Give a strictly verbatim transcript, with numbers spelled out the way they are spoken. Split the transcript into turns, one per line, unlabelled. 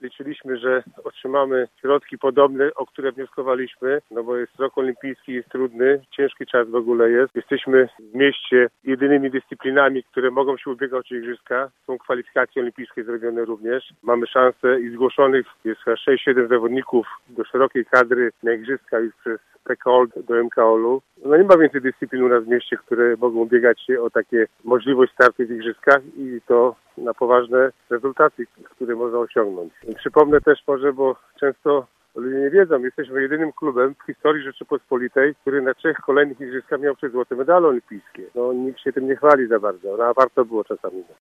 liczyliśmy, że otrzymamy środki podobne, o które wnioskowaliśmy, no bo jest rok olimpijski, jest trudny, ciężki czas w ogóle jest. Jesteśmy w mieście jedynymi dyscyplinami, które mogą się ubiegać o igrzyska. Są kwalifikacje olimpijskie zrobione również. Mamy szansę i zgłoszonych jest chyba sześć siedem zawodników do szerokiej kadry na igrzyska już przez P K O L do M K O L-u. No nie ma więcej dyscyplin u nas w mieście, które mogą ubiegać się o takie możliwość startu w igrzyskach i to na poważne rezultaty, które można osiągnąć. I przypomnę też może, bo często ludzie nie wiedzą, jesteśmy jedynym klubem w historii Rzeczypospolitej, który na trzech kolejnych igrzyskach miał trzy złote medale olimpijskie. No nikt się tym nie chwali za bardzo, no a warto było czasami.